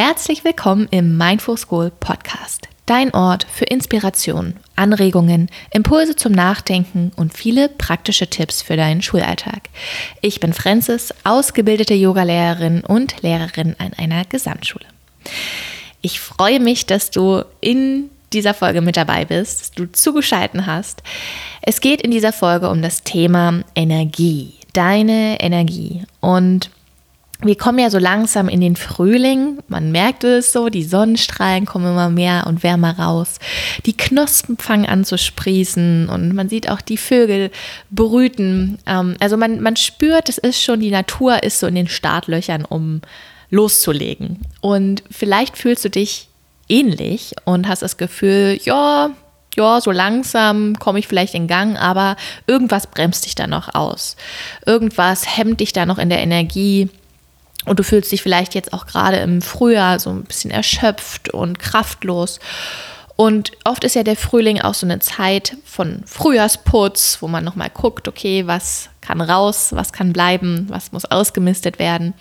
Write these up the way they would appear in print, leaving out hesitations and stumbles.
Herzlich willkommen im Mindful School Podcast, dein Ort für Inspiration, Anregungen, Impulse zum Nachdenken und viele praktische Tipps für deinen Schulalltag. Ich bin Francis, ausgebildete Yogalehrerin und Lehrerin an einer Gesamtschule. Ich freue mich, dass du in dieser Folge mit dabei bist, dass du zugeschaltet hast. Es geht in dieser Folge um das Thema Energie, deine Energie. Und wir kommen ja so langsam in den Frühling, man merkt es so, die Sonnenstrahlen kommen immer mehr und wärmer raus. Die Knospen fangen an zu sprießen und man sieht auch die Vögel brüten. Also man spürt, es ist schon, die Natur ist so in den Startlöchern, um loszulegen. Und vielleicht fühlst du dich ähnlich und hast das Gefühl, ja, so langsam komme ich vielleicht in Gang, aber irgendwas bremst dich da noch aus. Irgendwas hemmt dich da noch in der Energie. Und du fühlst dich vielleicht jetzt auch gerade im Frühjahr so ein bisschen erschöpft und kraftlos. Und oft ist ja der Frühling auch so eine Zeit von Frühjahrsputz, wo man nochmal guckt, okay, was kann raus, was kann bleiben, was muss ausgemistet werden.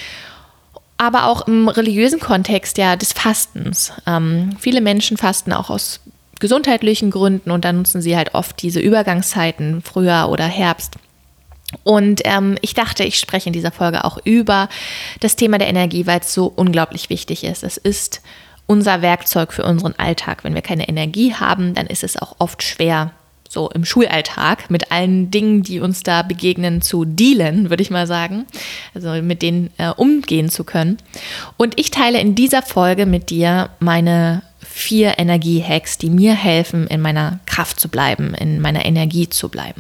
Aber auch im religiösen Kontext ja des Fastens. Viele Menschen fasten auch aus gesundheitlichen Gründen und dann nutzen sie halt oft diese Übergangszeiten, Frühjahr oder Herbst. Und ich dachte, ich spreche in dieser Folge auch über das Thema der Energie, weil es so unglaublich wichtig ist. Es ist unser Werkzeug für unseren Alltag. Wenn wir keine Energie haben, dann ist es auch oft schwer, so im Schulalltag mit allen Dingen, die uns da begegnen, zu dealen, würde ich mal sagen. Also mit denen umgehen zu können. Und ich teile in dieser Folge mit dir meine 4 Energie-Hacks, die mir helfen, in meiner Kraft zu bleiben, in meiner Energie zu bleiben.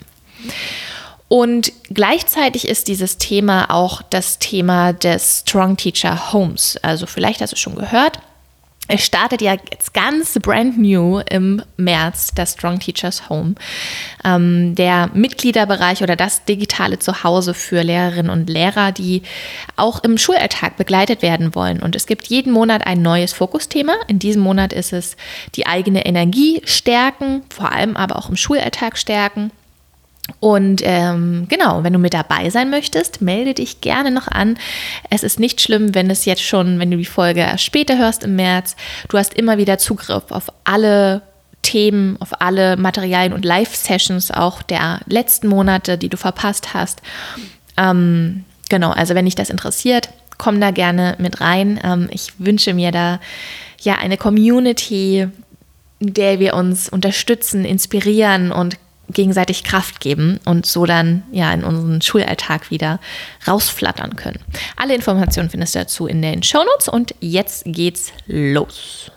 Und gleichzeitig ist dieses Thema auch das Thema des Strong Teacher Homes. Also vielleicht hast du schon gehört, es startet ja jetzt ganz brand new im März, das Strong Teachers Home. Der Mitgliederbereich oder das digitale Zuhause für Lehrerinnen und Lehrer, die auch im Schulalltag begleitet werden wollen. Und es gibt jeden Monat ein neues Fokusthema. In diesem Monat ist es die eigene Energie stärken, vor allem aber auch im Schulalltag stärken. Und genau, wenn du mit dabei sein möchtest, melde dich gerne noch an. Es ist nicht schlimm, wenn du die Folge später hörst im März. Du hast immer wieder Zugriff auf alle Themen, auf alle Materialien und Live-Sessions auch der letzten Monate, die du verpasst hast. Genau, also wenn dich das interessiert, komm da gerne mit rein. Ich wünsche mir da ja eine Community, in der wir uns unterstützen, inspirieren und gegenseitig Kraft geben und so dann ja in unseren Schulalltag wieder rausflattern können. Alle Informationen findest du dazu in den Shownotes und jetzt geht's los.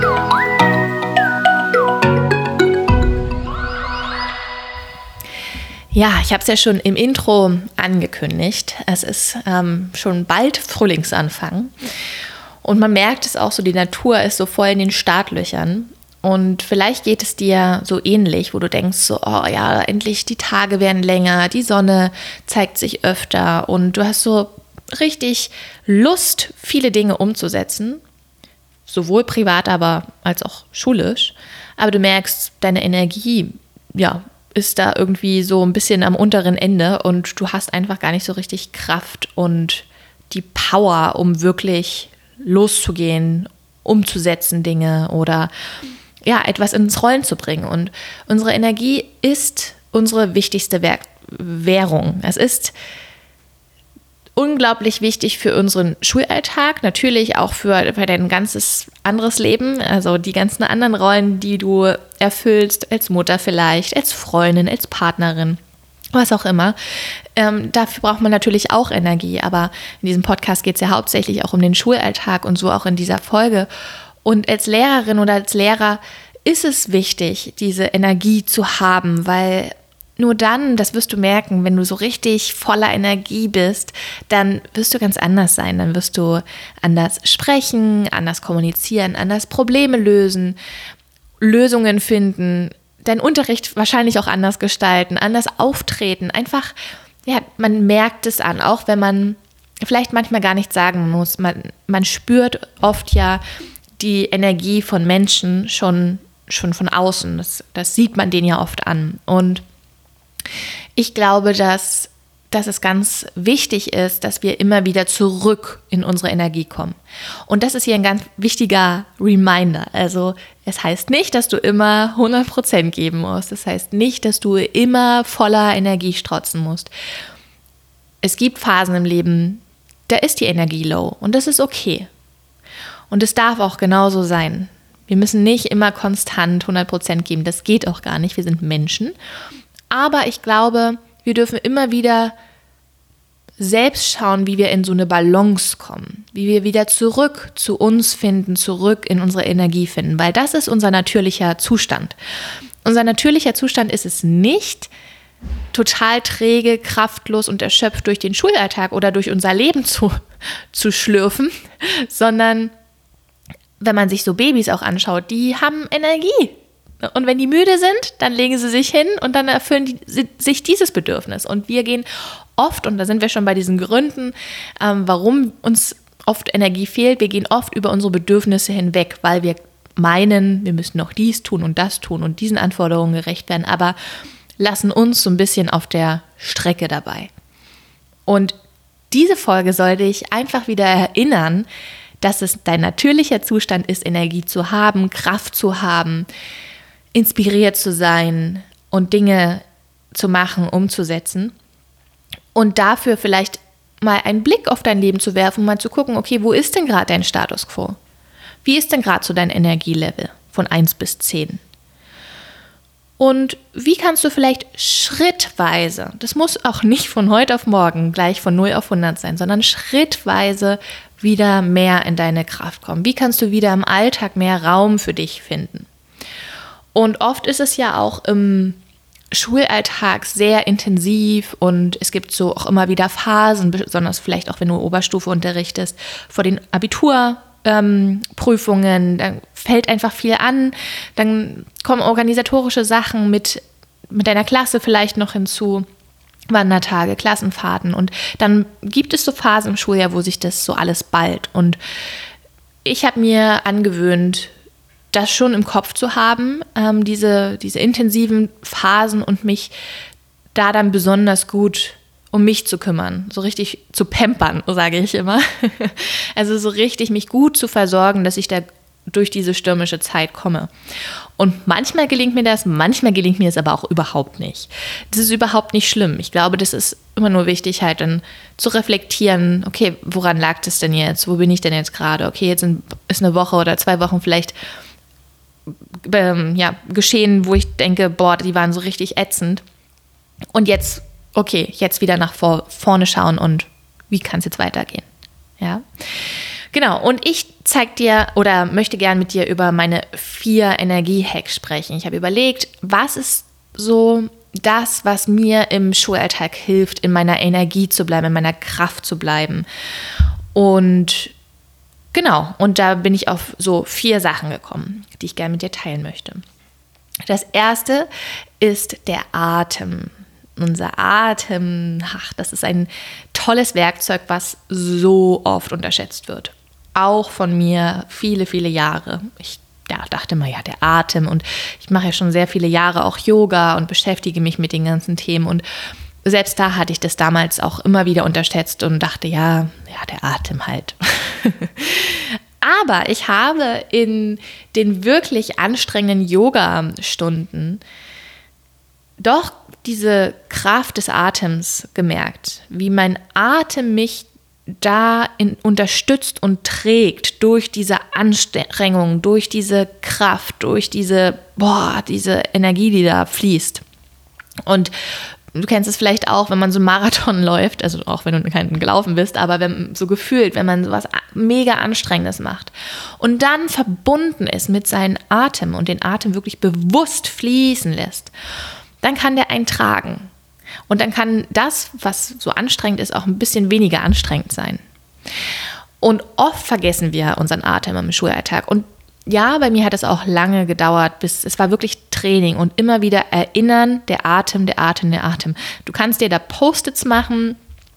Ja, ich habe es ja schon im Intro angekündigt. Es ist schon bald Frühlingsanfang und man merkt es auch so, die Natur ist so voll in den Startlöchern. Und vielleicht geht es dir so ähnlich, wo du denkst so, oh ja, endlich die Tage werden länger, die Sonne zeigt sich öfter und du hast so richtig Lust, viele Dinge umzusetzen, sowohl privat aber als auch schulisch. Aber du merkst, deine Energie, ja, ist da irgendwie so ein bisschen am unteren Ende und du hast einfach gar nicht so richtig Kraft und die Power, um wirklich loszugehen, umzusetzen Dinge oder ja, etwas ins Rollen zu bringen. Und unsere Energie ist unsere wichtigste Währung. Es ist unglaublich wichtig für unseren Schulalltag, natürlich auch für dein ganzes anderes Leben, also die ganzen anderen Rollen, die du erfüllst, als Mutter vielleicht, als Freundin, als Partnerin, was auch immer. Dafür braucht man natürlich auch Energie, aber in diesem Podcast geht es ja hauptsächlich auch um den Schulalltag und so auch in dieser Folge. Und als Lehrerin oder als Lehrer ist es wichtig, diese Energie zu haben, weil nur dann, das wirst du merken, wenn du so richtig voller Energie bist, dann wirst du ganz anders sein. Dann wirst du anders sprechen, anders kommunizieren, anders Probleme lösen, Lösungen finden, deinen Unterricht wahrscheinlich auch anders gestalten, anders auftreten. Einfach, ja, man merkt es an, auch wenn man vielleicht manchmal gar nichts sagen muss. Man spürt oft ja die Energie von Menschen schon von außen. Das sieht man denen ja oft an. Und ich glaube, dass dass es ganz wichtig ist, dass wir immer wieder zurück in unsere Energie kommen. Und das ist hier ein ganz wichtiger Reminder. Also es heißt nicht, dass du immer 100% geben musst. Es heißt nicht, dass du immer voller Energie strotzen musst. Es gibt Phasen im Leben, da ist die Energie low und das ist okay. Und es darf auch genauso sein. Wir müssen nicht immer konstant 100% geben. Das geht auch gar nicht. Wir sind Menschen. Aber ich glaube, wir dürfen immer wieder selbst schauen, wie wir in so eine Balance kommen, wie wir wieder zurück zu uns finden, zurück in unsere Energie finden, weil das ist unser natürlicher Zustand. Unser natürlicher Zustand ist es nicht, total träge, kraftlos und erschöpft durch den Schulalltag oder durch unser Leben zu schlürfen, sondern wenn man sich so Babys auch anschaut, die haben Energie. Und wenn die müde sind, dann legen sie sich hin und dann erfüllen sich dieses Bedürfnis. Und wir gehen oft, und da sind wir schon bei diesen Gründen, warum uns oft Energie fehlt, wir gehen oft über unsere Bedürfnisse hinweg, weil wir meinen, wir müssen noch dies tun und diesen Anforderungen gerecht werden, aber lassen uns so ein bisschen auf der Strecke dabei. Und diese Folge soll dich einfach wieder erinnern, dass es dein natürlicher Zustand ist, Energie zu haben, Kraft zu haben, inspiriert zu sein und Dinge zu machen, umzusetzen und dafür vielleicht mal einen Blick auf dein Leben zu werfen, mal zu gucken, okay, wo ist denn gerade dein Status quo? Wie ist denn gerade so dein Energielevel von 1 bis 10? Und wie kannst du vielleicht schrittweise, das muss auch nicht von heute auf morgen gleich von 0 auf 100 sein, sondern schrittweise wieder mehr in deine Kraft kommen? Wie kannst du wieder im Alltag mehr Raum für dich finden? Und oft ist es ja auch im Schulalltag sehr intensiv und es gibt so auch immer wieder Phasen, besonders vielleicht auch, wenn du Oberstufe unterrichtest, vor den Abiturprüfungen, dann fällt einfach viel an, dann kommen organisatorische Sachen mit deiner Klasse vielleicht noch hinzu, Wandertage, Klassenfahrten und dann gibt es so Phasen im Schuljahr, wo sich das so alles ballt und ich habe mir angewöhnt, das schon im Kopf zu haben, diese intensiven Phasen und mich da dann besonders gut um mich zu kümmern, so richtig zu pampern, sage ich immer. Also so richtig mich gut zu versorgen, dass ich da durch diese stürmische Zeit komme. Und manchmal gelingt mir das, manchmal gelingt mir es aber auch überhaupt nicht. Das ist überhaupt nicht schlimm. Ich glaube, das ist immer nur wichtig, halt dann zu reflektieren, okay, woran lag das denn jetzt? Wo bin ich denn jetzt gerade? Okay, jetzt ist eine Woche oder 2 Wochen vielleicht geschehen, wo ich denke, boah, die waren so richtig ätzend. Und jetzt, okay, jetzt wieder nach vorne schauen und wie kann es jetzt weitergehen? Ja, genau. Und ich zeige dir oder möchte gern mit dir über meine 4 Energie-Hacks sprechen. Ich habe überlegt, was ist so das, was mir im Schulalltag hilft, in meiner Energie zu bleiben, in meiner Kraft zu bleiben. Und genau, und da bin ich auf so 4 Sachen gekommen, die ich gerne mit dir teilen möchte. Das erste ist der Atem. Unser Atem, das ist ein tolles Werkzeug, was so oft unterschätzt wird. Auch von mir viele, viele Jahre. Ich dachte mal, ja, der Atem und ich mache ja schon sehr viele Jahre auch Yoga und beschäftige mich mit den ganzen Themen und selbst da hatte ich das damals auch immer wieder unterschätzt und dachte, ja, der Atem halt. Aber ich habe in den wirklich anstrengenden Yoga-Stunden doch diese Kraft des Atems gemerkt, wie mein Atem mich da unterstützt und trägt durch diese Anstrengung, durch diese Kraft, durch diese Energie, die da fließt. Und du kennst es vielleicht auch, wenn man so einen Marathon läuft, also auch wenn du keinen gelaufen bist, aber wenn man sowas mega Anstrengendes macht und dann verbunden ist mit seinem Atem und den Atem wirklich bewusst fließen lässt, dann kann der einen tragen. Und dann kann das, was so anstrengend ist, auch ein bisschen weniger anstrengend sein. Und oft vergessen wir unseren Atem im Schulalltag. Und ja, bei mir hat es auch lange gedauert, bis es war wirklich Training und immer wieder erinnern, der Atem, der Atem, der Atem. Du kannst dir da Post-its machen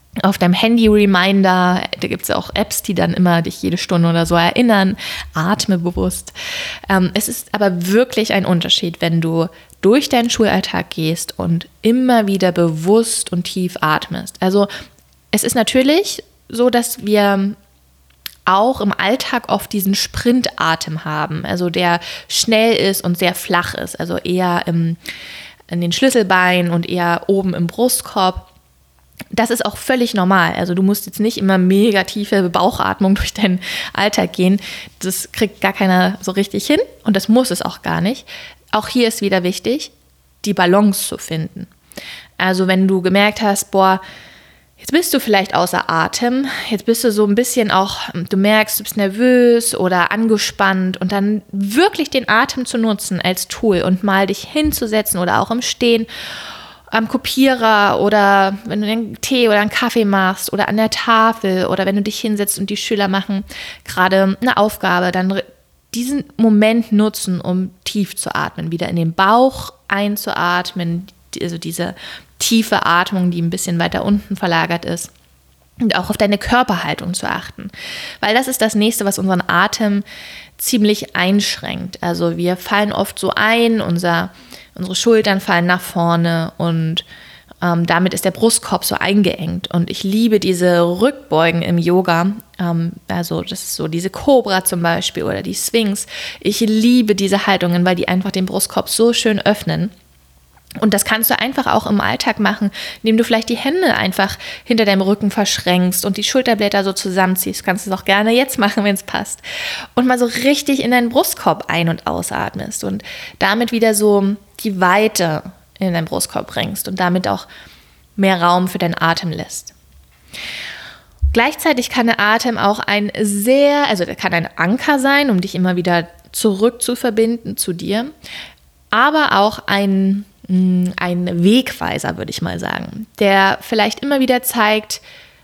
auf deinem Handy-Reminder, da gibt es auch Apps, die dann immer dich jede Stunde oder so erinnern, atme bewusst. Es ist aber wirklich ein Unterschied, wenn du durch deinen Schulalltag gehst und immer wieder bewusst und tief atmest. Also es ist natürlich so, dass wir auch im Alltag oft diesen Sprintatem haben, also der schnell ist und sehr flach ist, also eher in den Schlüsselbeinen und eher oben im Brustkorb. Das ist auch völlig normal. Also du musst jetzt nicht immer mega tiefe Bauchatmung durch deinen Alltag gehen. Das kriegt gar keiner so richtig hin und das muss es auch gar nicht. Auch hier ist wieder wichtig, die Balance zu finden. Also wenn du gemerkt hast, jetzt bist du vielleicht außer Atem, jetzt bist du so ein bisschen auch, du merkst, du bist nervös oder angespannt und dann wirklich den Atem zu nutzen als Tool und mal dich hinzusetzen oder auch im Stehen am Kopierer oder wenn du einen Tee oder einen Kaffee machst oder an der Tafel oder wenn du dich hinsetzt und die Schüler machen gerade eine Aufgabe, dann diesen Moment nutzen, um tief zu atmen, wieder in den Bauch einzuatmen, also diese tiefe Atmung, die ein bisschen weiter unten verlagert ist. Und auch auf deine Körperhaltung zu achten. Weil das ist das Nächste, was unseren Atem ziemlich einschränkt. Also wir fallen oft so ein, unsere Schultern fallen nach vorne und damit ist der Brustkorb so eingeengt. Und ich liebe diese Rückbeugen im Yoga. Also das ist so diese Cobra zum Beispiel oder die Sphinx. Ich liebe diese Haltungen, weil die einfach den Brustkorb so schön öffnen. Und das kannst du einfach auch im Alltag machen, indem du vielleicht die Hände einfach hinter deinem Rücken verschränkst und die Schulterblätter so zusammenziehst. Du kannst es auch gerne jetzt machen, wenn es passt. Und mal so richtig in deinen Brustkorb ein- und ausatmest und damit wieder so die Weite in deinen Brustkorb bringst und damit auch mehr Raum für deinen Atem lässt. Gleichzeitig kann der Atem auch der kann ein Anker sein, um dich immer wieder zurück zu verbinden zu dir, aber auch ein Wegweiser, würde ich mal sagen, der vielleicht immer wieder zeigt,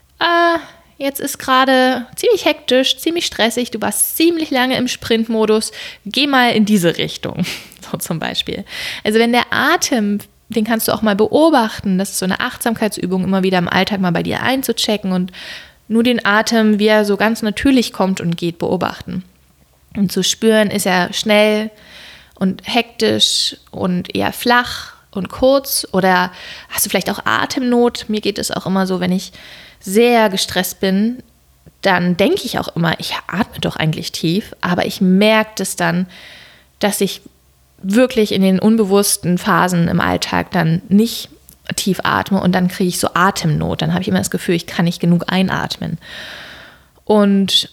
jetzt ist gerade ziemlich hektisch, ziemlich stressig, du warst ziemlich lange im Sprintmodus, geh mal in diese Richtung, so zum Beispiel. Also wenn der Atem, den kannst du auch mal beobachten, das ist so eine Achtsamkeitsübung, immer wieder im Alltag mal bei dir einzuchecken und nur den Atem, wie er so ganz natürlich kommt und geht, beobachten. Und zu spüren, ist er schnell und hektisch und eher flach und kurz oder hast du vielleicht auch Atemnot? Mir geht es auch immer so, wenn ich sehr gestresst bin, dann denke ich auch immer, ich atme doch eigentlich tief, aber ich merke das dann, dass ich wirklich in den unbewussten Phasen im Alltag dann nicht tief atme und dann kriege ich so Atemnot. Dann habe ich immer das Gefühl, ich kann nicht genug einatmen. Und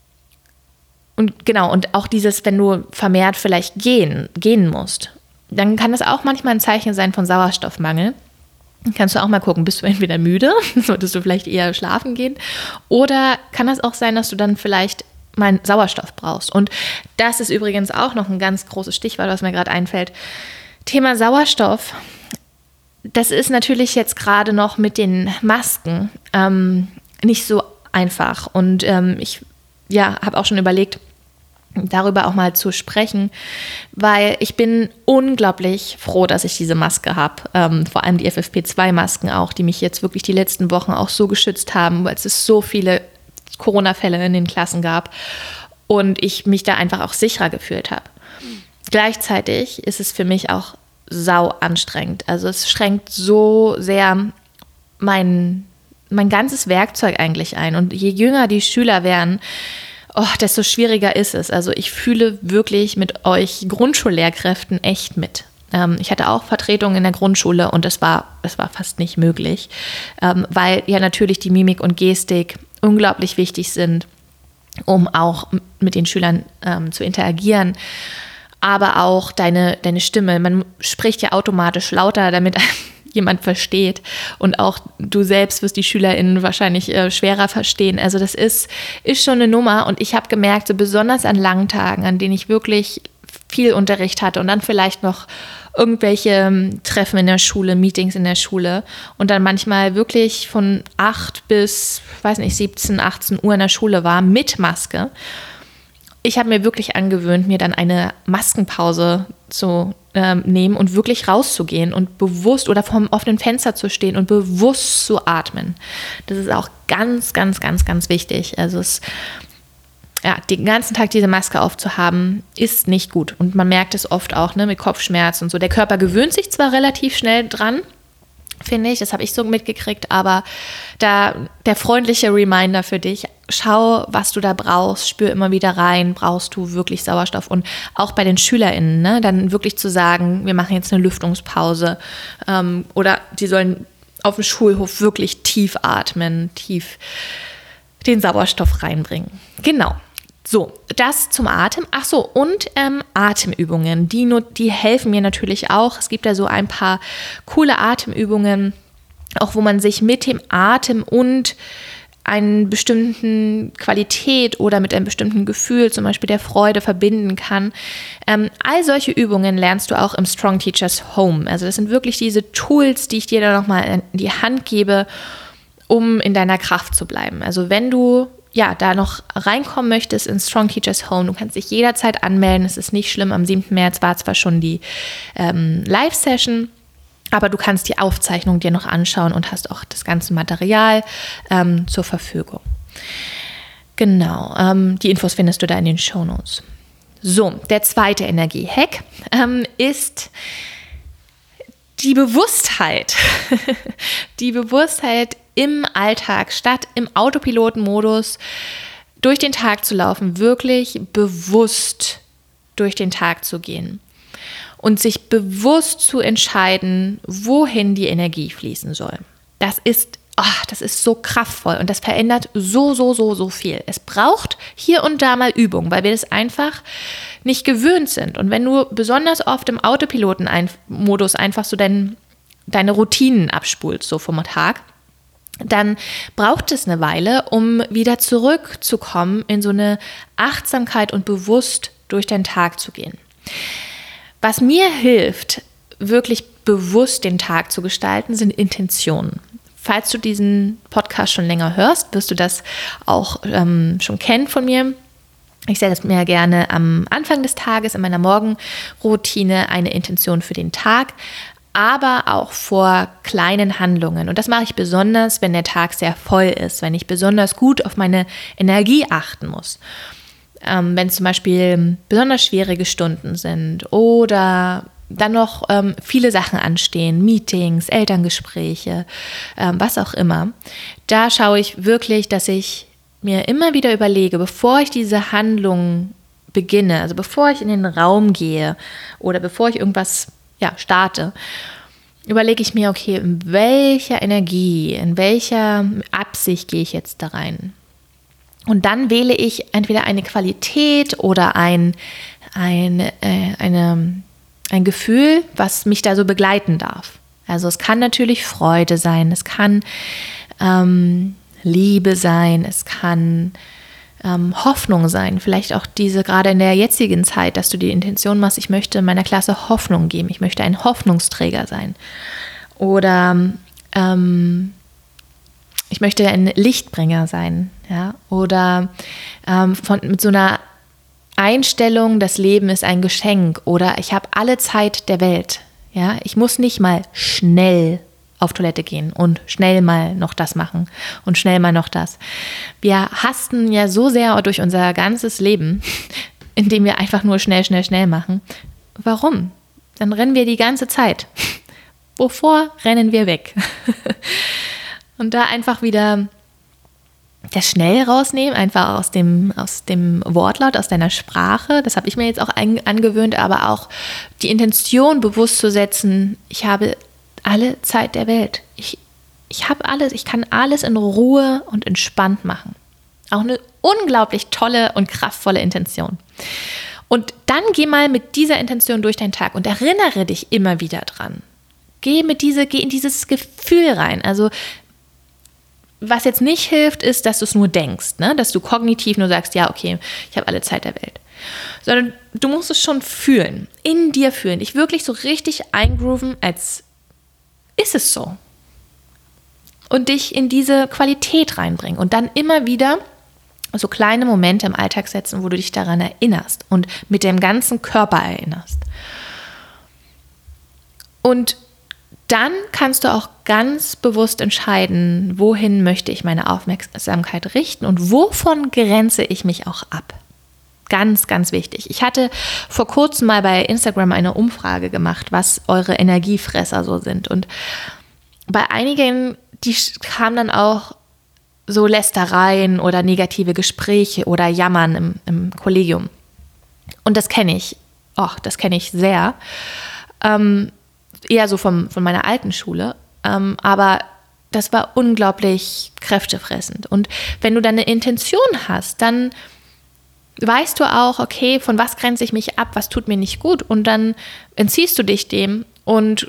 genau, und auch dieses, wenn du vermehrt vielleicht gehen musst, dann kann das auch manchmal ein Zeichen sein von Sauerstoffmangel. Dann kannst du auch mal gucken, bist du entweder müde, solltest du vielleicht eher schlafen gehen, oder kann das auch sein, dass du dann vielleicht mal Sauerstoff brauchst. Und das ist übrigens auch noch ein ganz großes Stichwort, was mir gerade einfällt. Thema Sauerstoff. Das ist natürlich jetzt gerade noch mit den Masken nicht so einfach. Und ich habe auch schon überlegt, darüber auch mal zu sprechen, weil ich bin unglaublich froh, dass ich diese Maske habe. Vor allem die FFP2-Masken auch, die mich jetzt wirklich die letzten Wochen auch so geschützt haben, weil es so viele Corona-Fälle in den Klassen gab und ich mich da einfach auch sicherer gefühlt habe. Gleichzeitig ist es für mich auch sau anstrengend. Also es schränkt so sehr mein ganzes Werkzeug eigentlich ein. Und je jünger die Schüler werden, desto schwieriger ist es. Also ich fühle wirklich mit euch Grundschullehrkräften echt mit. Ich hatte auch Vertretungen in der Grundschule und es war fast nicht möglich, weil ja natürlich die Mimik und Gestik unglaublich wichtig sind, um auch mit den Schülern zu interagieren. Aber auch deine Stimme. Man spricht ja automatisch lauter, damit jemand versteht. Und auch du selbst wirst die SchülerInnen wahrscheinlich schwerer verstehen. Also das ist schon eine Nummer. Und ich habe gemerkt, so besonders an langen Tagen, an denen ich wirklich viel Unterricht hatte und dann vielleicht noch irgendwelche Treffen in der Schule, Meetings in der Schule und dann manchmal wirklich von 8 bis, 17, 18 Uhr in der Schule war mit Maske. Ich habe mir wirklich angewöhnt, mir dann eine Maskenpause zu nehmen und wirklich rauszugehen und bewusst oder vorm offenen Fenster zu stehen und bewusst zu atmen. Das ist auch ganz, ganz, ganz, ganz wichtig. Also den ganzen Tag diese Maske aufzuhaben, ist nicht gut. Und man merkt es oft auch, ne, mit Kopfschmerzen und so. Der Körper gewöhnt sich zwar relativ schnell dran, finde ich, das habe ich so mitgekriegt, aber da der freundliche Reminder für dich, schau, was du da brauchst, spür immer wieder rein, brauchst du wirklich Sauerstoff und auch bei den SchülerInnen, ne, dann wirklich zu sagen, wir machen jetzt eine Lüftungspause oder die sollen auf dem Schulhof wirklich tief atmen, tief den Sauerstoff reinbringen. Genau. So, das zum Atem. Ach so, und Atemübungen, die helfen mir natürlich auch. Es gibt da so ein paar coole Atemübungen, auch wo man sich mit dem Atem und einer bestimmten Qualität oder mit einem bestimmten Gefühl, zum Beispiel der Freude, verbinden kann. All solche Übungen lernst du auch im Strong Teachers Home. Also das sind wirklich diese Tools, die ich dir da nochmal in die Hand gebe, um in deiner Kraft zu bleiben. Also wenn du da noch reinkommen möchtest in Strong Teachers Home, du kannst dich jederzeit anmelden. Es ist nicht schlimm, am 7. März war zwar schon die Live-Session, aber du kannst die Aufzeichnung dir noch anschauen und hast auch das ganze Material zur Verfügung. Genau, die Infos findest du da in den Shownotes. So, der zweite Energie-Hack ist die Bewusstheit. Die Bewusstheit im Alltag, statt im Autopilotenmodus durch den Tag zu laufen, wirklich bewusst durch den Tag zu gehen und sich bewusst zu entscheiden, wohin die Energie fließen soll. Das ist so kraftvoll und das verändert so viel. Es braucht hier und da mal Übung, weil wir das einfach nicht gewöhnt sind. Und wenn du besonders oft im Autopiloten-Modus einfach so deine Routinen abspulst, so vom Tag, dann braucht es eine Weile, um wieder zurückzukommen in so eine Achtsamkeit und bewusst durch den Tag zu gehen. Was mir hilft, wirklich bewusst den Tag zu gestalten, sind Intentionen. Falls du diesen Podcast schon länger hörst, wirst du das auch schon kennen von mir. Ich setze mir gerne am Anfang des Tages in meiner Morgenroutine eine Intention für den Tag, aber auch vor kleinen Handlungen. Und das mache ich besonders, wenn der Tag sehr voll ist, wenn ich besonders gut auf meine Energie achten muss. Wenn es zum Beispiel besonders schwierige Stunden sind oder dann noch viele Sachen anstehen, Meetings, Elterngespräche, was auch immer. Da schaue ich wirklich, dass ich mir immer wieder überlege, bevor ich diese Handlung beginne, also bevor ich in den Raum gehe oder bevor ich irgendwas starte, überlege ich mir, okay, in welcher Energie, in welcher Absicht gehe ich jetzt da rein? Und dann wähle ich entweder eine Qualität oder ein Gefühl, was mich da so begleiten darf. Also es kann natürlich Freude sein, es kann Liebe sein, es kann Hoffnung sein. Vielleicht auch diese gerade in der jetzigen Zeit, dass du die Intention machst, ich möchte meiner Klasse Hoffnung geben, ich möchte ein Hoffnungsträger sein. Oder ich möchte ein Lichtbringer sein. Ja? Oder mit so einer Einstellung, das Leben ist ein Geschenk oder ich habe alle Zeit der Welt. Ja? Ich muss nicht mal schnell auf Toilette gehen und schnell mal noch das machen und schnell mal noch das. Wir hasten ja so sehr durch unser ganzes Leben, indem wir einfach nur schnell machen. Warum? Dann rennen wir die ganze Zeit. Wovor rennen wir weg? Und da einfach wieder das schnell rausnehmen, einfach aus dem Wortlaut, aus deiner Sprache. Das habe ich mir jetzt auch angewöhnt, aber auch die Intention bewusst zu setzen, ich habe alle Zeit der Welt. Ich habe alles, ich kann alles in Ruhe und entspannt machen. Auch eine unglaublich tolle und kraftvolle Intention. Und dann geh mal mit dieser Intention durch deinen Tag und erinnere dich immer wieder dran. Geh in dieses Gefühl rein. Also was jetzt nicht hilft, ist, dass du es nur denkst, ne? Dass du kognitiv nur sagst, ja, okay, ich habe alle Zeit der Welt. Sondern du musst es schon fühlen, in dir fühlen, dich wirklich so richtig eingrooven, als ist es so. Und dich in diese Qualität reinbringen und dann immer wieder so kleine Momente im Alltag setzen, wo du dich daran erinnerst und mit dem ganzen Körper erinnerst. Und dann kannst du auch ganz bewusst entscheiden, wohin möchte ich meine Aufmerksamkeit richten und wovon grenze ich mich auch ab. Ganz, ganz wichtig. Ich hatte vor kurzem mal bei Instagram eine Umfrage gemacht, was eure Energiefresser so sind. Und bei einigen, die kamen dann auch so Lästereien oder negative Gespräche oder Jammern im Kollegium. Und das kenne ich. Das kenne ich sehr. Eher so von meiner alten Schule. Aber das war unglaublich kräftefressend. Und wenn du dann eine Intention hast, dann weißt du auch, okay, von was grenze ich mich ab, was tut mir nicht gut. Und dann entziehst du dich dem und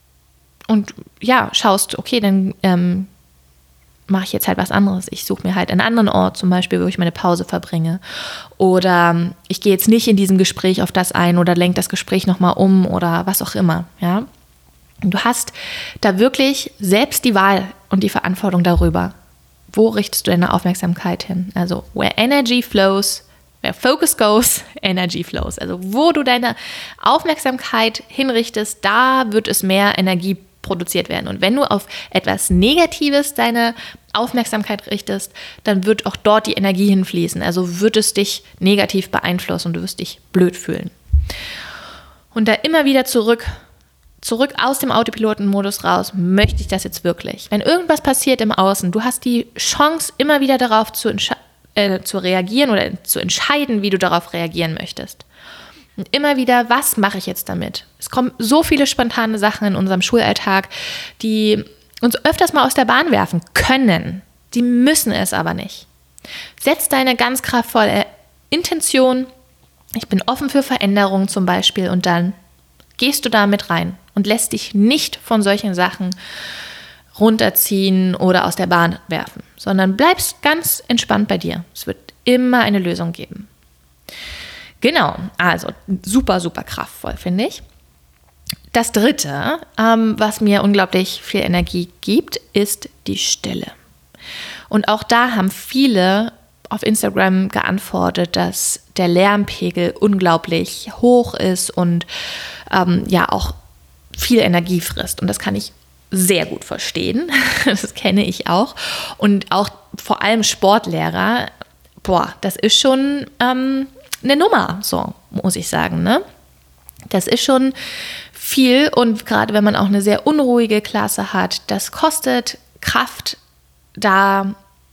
ja, schaust, okay, dann mache ich jetzt halt was anderes. Ich suche mir halt einen anderen Ort, zum Beispiel, wo ich meine Pause verbringe. Oder ich gehe jetzt nicht in diesem Gespräch auf das ein oder lenke das Gespräch nochmal um oder was auch immer. Ja? Und du hast da wirklich selbst die Wahl und die Verantwortung darüber. Wo richtest du deine Aufmerksamkeit hin? Also, where energy flows, where focus goes, energy flows. Also, wo du deine Aufmerksamkeit hinrichtest, da wird es mehr Energie produziert werden. Und wenn du auf etwas Negatives deine Aufmerksamkeit richtest, dann wird auch dort die Energie hinfließen. Also wird es dich negativ beeinflussen und du wirst dich blöd fühlen. Und da immer wieder zurück aus dem Autopilotenmodus raus, möchte ich das jetzt wirklich? Wenn irgendwas passiert im Außen, du hast die Chance, immer wieder darauf zu reagieren oder zu entscheiden, wie du darauf reagieren möchtest. Und immer wieder, was mache ich jetzt damit? Es kommen so viele spontane Sachen in unserem Schulalltag, die uns öfters mal aus der Bahn werfen können. Die müssen es aber nicht. Setz deine ganz kraftvolle Intention. Ich bin offen für Veränderungen zum Beispiel und dann gehst du da mit rein und lässt dich nicht von solchen Sachen runterziehen oder aus der Bahn werfen, sondern bleibst ganz entspannt bei dir. Es wird immer eine Lösung geben. Genau, also super, super kraftvoll, finde ich. Das Dritte, was mir unglaublich viel Energie gibt, ist die Stille. Und auch da haben viele auf Instagram geantwortet, dass der Lärmpegel unglaublich hoch ist und ja auch viel Energie frisst. Und das kann ich sehr gut verstehen. Das kenne ich auch. Und auch vor allem Sportlehrer, das ist schon eine Nummer, so muss ich sagen, ne? Das ist schon viel und gerade wenn man auch eine sehr unruhige Klasse hat, das kostet Kraft, da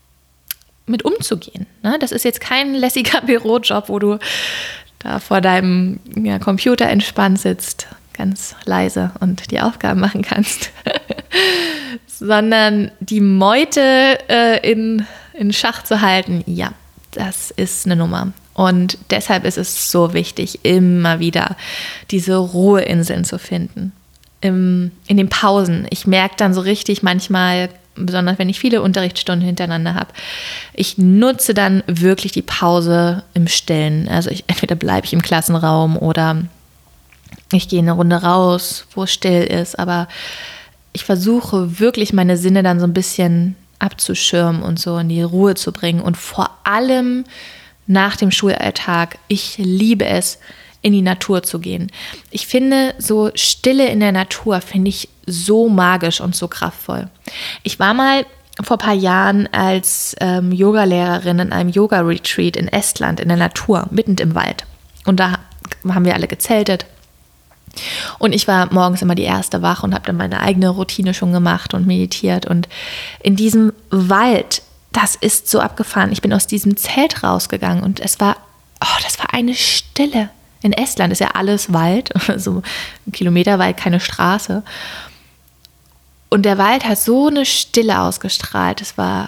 mit umzugehen. Ne? Das ist jetzt kein lässiger Bürojob, wo du da vor deinem Computer entspannt sitzt, ganz leise und die Aufgaben machen kannst, sondern die Meute in Schach zu halten, ja, das ist eine Nummer. Und deshalb ist es so wichtig, immer wieder diese Ruheinseln zu finden. In den Pausen. Ich merke dann so richtig manchmal, besonders wenn ich viele Unterrichtsstunden hintereinander habe, ich nutze dann wirklich die Pause im Stillen. Also entweder bleibe ich im Klassenraum oder ich gehe eine Runde raus, wo es still ist. Aber ich versuche wirklich meine Sinne dann so ein bisschen abzuschirmen und so in die Ruhe zu bringen. Und vor allem nach dem Schulalltag, ich liebe es, in die Natur zu gehen. Ich finde, so Stille in der Natur finde ich so magisch und so kraftvoll. Ich war mal vor ein paar Jahren als Yogalehrerin in einem Yoga-Retreat in Estland in der Natur, mitten im Wald. Und da haben wir alle gezeltet. Und ich war morgens immer die erste wach und habe dann meine eigene Routine schon gemacht und meditiert. Und in diesem Wald, das ist so abgefahren. Ich bin aus diesem Zelt rausgegangen und das war eine Stille. In Estland ist ja alles Wald, so ein Kilometer weit, keine Straße. Und der Wald hat so eine Stille ausgestrahlt. Es war,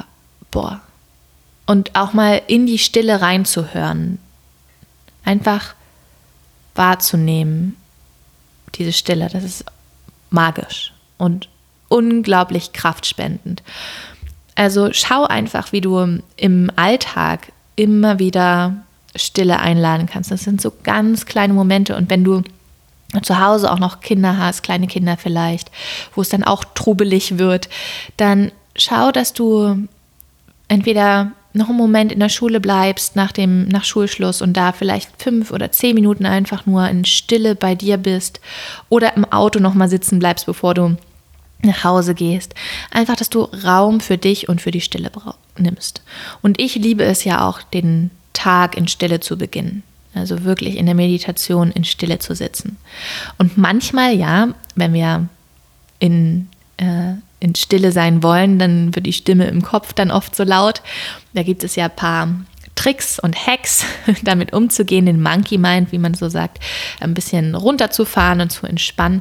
Und auch mal in die Stille reinzuhören. Einfach wahrzunehmen, diese Stille, das ist magisch und unglaublich kraftspendend. Also schau einfach, wie du im Alltag immer wieder Stille einladen kannst. Das sind so ganz kleine Momente. Und wenn du zu Hause auch noch Kinder hast, kleine Kinder vielleicht, wo es dann auch trubelig wird, dann schau, dass du entweder noch einen Moment in der Schule bleibst nach Schulschluss und da vielleicht 5 oder 10 Minuten einfach nur in Stille bei dir bist oder im Auto nochmal sitzen bleibst, bevor du nach Hause gehst. Einfach, dass du Raum für dich und für die Stille nimmst. Und ich liebe es ja auch, den Tag in Stille zu beginnen. Also wirklich in der Meditation in Stille zu sitzen. Und manchmal, ja, wenn wir in Stille sein wollen, dann wird die Stimme im Kopf dann oft so laut. Da gibt es ja ein paar Tricks und Hacks, damit umzugehen, den Monkey Mind, wie man so sagt, ein bisschen runterzufahren und zu entspannen.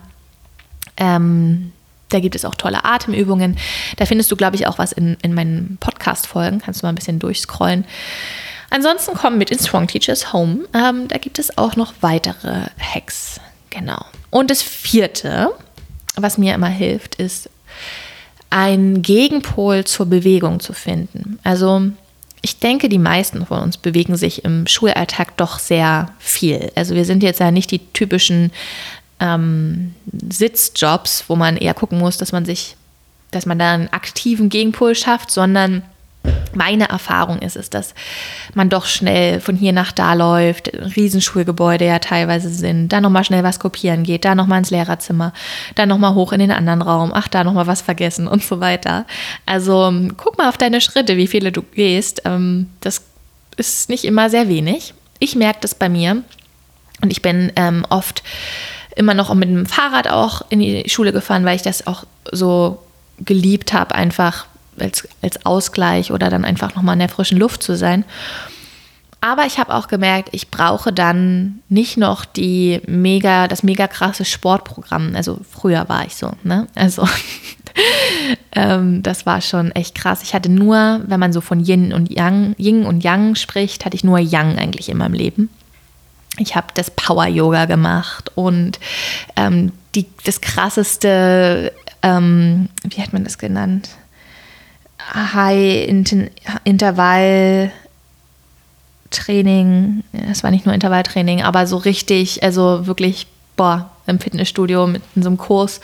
Da gibt es auch tolle Atemübungen. Da findest du, glaube ich, auch was in meinen Podcast-Folgen. Kannst du mal ein bisschen durchscrollen. Ansonsten kommen mit in Strong Teachers Home. Da gibt es auch noch weitere Hacks. Genau. Und das 4., was mir immer hilft, ist, einen Gegenpol zur Bewegung zu finden. Also ich denke, die meisten von uns bewegen sich im Schulalltag doch sehr viel. Also wir sind jetzt ja nicht die typischen Sitzjobs, wo man eher gucken muss, dass man da einen aktiven Gegenpol schafft, sondern meine Erfahrung ist es, dass man doch schnell von hier nach da läuft, Riesenschulgebäude ja teilweise sind, dann nochmal schnell was kopieren geht, da nochmal ins Lehrerzimmer, dann nochmal hoch in den anderen Raum, ach, da nochmal was vergessen und so weiter. Also guck mal auf deine Schritte, wie viele du gehst. Das ist nicht immer sehr wenig. Ich merke das bei mir und ich bin oft immer noch mit dem Fahrrad auch in die Schule gefahren, weil ich das auch so geliebt habe, einfach als Ausgleich oder dann einfach nochmal in der frischen Luft zu sein. Aber ich habe auch gemerkt, ich brauche dann nicht noch das mega krasse Sportprogramm. Also früher war ich so, ne? Also das war schon echt krass. Ich hatte nur, wenn man so von Yin und Yang spricht, hatte ich nur Yang eigentlich in meinem Leben. Ich habe das Power-Yoga gemacht und das krasseste, wie hat man das genannt? High-Intervall-Training. Es war nicht nur Intervalltraining, aber so richtig, also wirklich, im Fitnessstudio mit in so einem Kurs.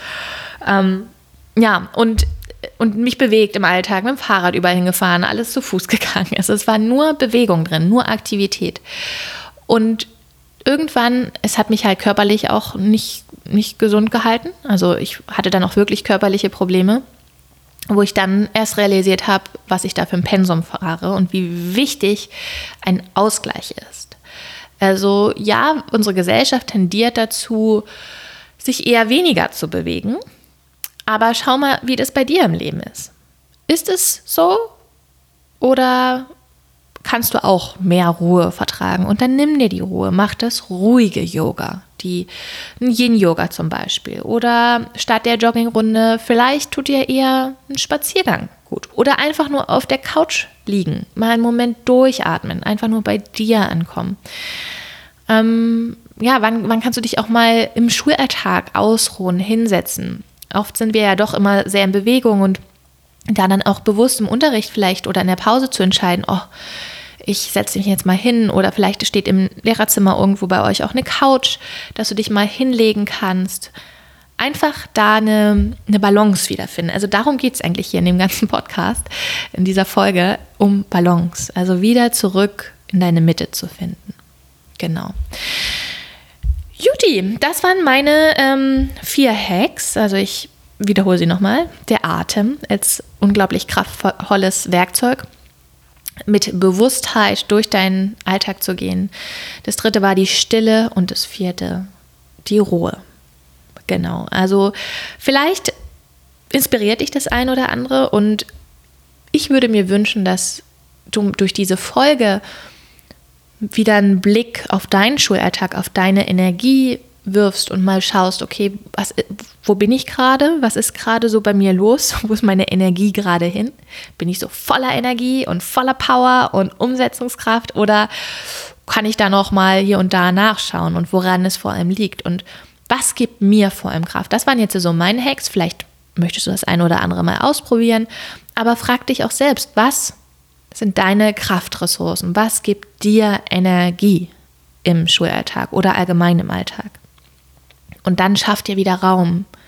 Und mich bewegt im Alltag, mit dem Fahrrad überall hingefahren, alles zu Fuß gegangen. Also es war nur Bewegung drin, nur Aktivität. Und irgendwann, es hat mich halt körperlich auch nicht gesund gehalten. Also ich hatte dann auch wirklich körperliche Probleme, wo ich dann erst realisiert habe, was ich da für ein Pensum fahre und wie wichtig ein Ausgleich ist. Also ja, unsere Gesellschaft tendiert dazu, sich eher weniger zu bewegen. Aber schau mal, wie das bei dir im Leben ist. Ist es so oder kannst du auch mehr Ruhe vertragen? Und dann nimm dir die Ruhe, mach das ruhige Yoga, ein Yin-Yoga zum Beispiel. Oder statt der Joggingrunde, vielleicht tut dir eher ein Spaziergang gut. Oder einfach nur auf der Couch liegen, mal einen Moment durchatmen, einfach nur bei dir ankommen. Wann kannst du dich auch mal im Schulalltag ausruhen, hinsetzen? Oft sind wir ja doch immer sehr in Bewegung und da dann auch bewusst im Unterricht vielleicht oder in der Pause zu entscheiden, ich setze mich jetzt mal hin oder vielleicht steht im Lehrerzimmer irgendwo bei euch auch eine Couch, dass du dich mal hinlegen kannst. Einfach da eine Balance wiederfinden. Also darum geht es eigentlich hier in dem ganzen Podcast, in dieser Folge, um Balance. Also wieder zurück in deine Mitte zu finden. Genau. Juti, das waren meine 4 Hacks. Also ich wiederhole sie nochmal. Der Atem als unglaublich kraftvolles Werkzeug, mit Bewusstheit durch deinen Alltag zu gehen. Das 3. war die Stille und das 4. die Ruhe. Genau, also vielleicht inspiriert dich das ein oder andere und ich würde mir wünschen, dass du durch diese Folge wieder einen Blick auf deinen Schulalltag, auf deine Energie wirfst und mal schaust, okay, wo bin ich gerade? Was ist gerade so bei mir los? Wo ist meine Energie gerade hin? Bin ich so voller Energie und voller Power und Umsetzungskraft oder kann ich da noch mal hier und da nachschauen und woran es vor allem liegt und was gibt mir vor allem Kraft? Das waren jetzt so meine Hacks. Vielleicht möchtest du das eine oder andere mal ausprobieren, aber frag dich auch selbst, was sind deine Kraftressourcen? Was gibt dir Energie im Schulalltag oder allgemein im Alltag? Und dann schaff dir wieder Raum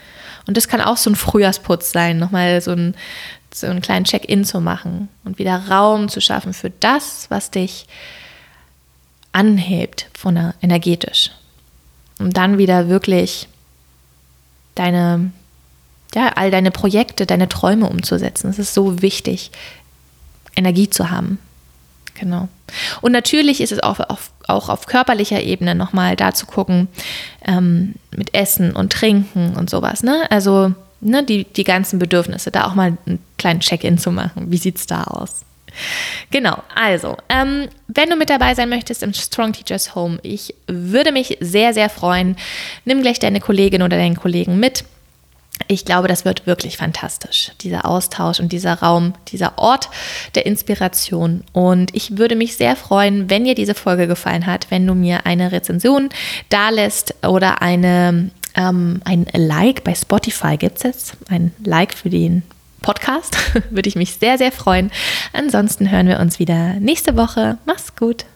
Und das kann auch so ein Frühjahrsputz sein, nochmal so einen kleinen Check-in zu machen und wieder Raum zu schaffen für das, was dich anhebt energetisch. Um dann wieder wirklich all deine Projekte, deine Träume umzusetzen. Es ist so wichtig, Energie zu haben. Genau. Und natürlich ist es auch auf körperlicher Ebene nochmal da zu gucken, mit Essen und Trinken und sowas. Ne? Also die ganzen Bedürfnisse, da auch mal einen kleinen Check-in zu machen. Wie sieht es da aus? Genau, also, wenn du mit dabei sein möchtest im Strong Teachers Home, ich würde mich sehr, sehr freuen. Nimm gleich deine Kollegin oder deinen Kollegen mit. Ich glaube, das wird wirklich fantastisch, dieser Austausch und dieser Raum, dieser Ort der Inspiration. Und ich würde mich sehr freuen, wenn dir diese Folge gefallen hat, wenn du mir eine Rezension dalässt oder ein Like. Bei Spotify gibt es jetzt ein Like für den Podcast. Würde ich mich sehr, sehr freuen. Ansonsten hören wir uns wieder nächste Woche. Mach's gut.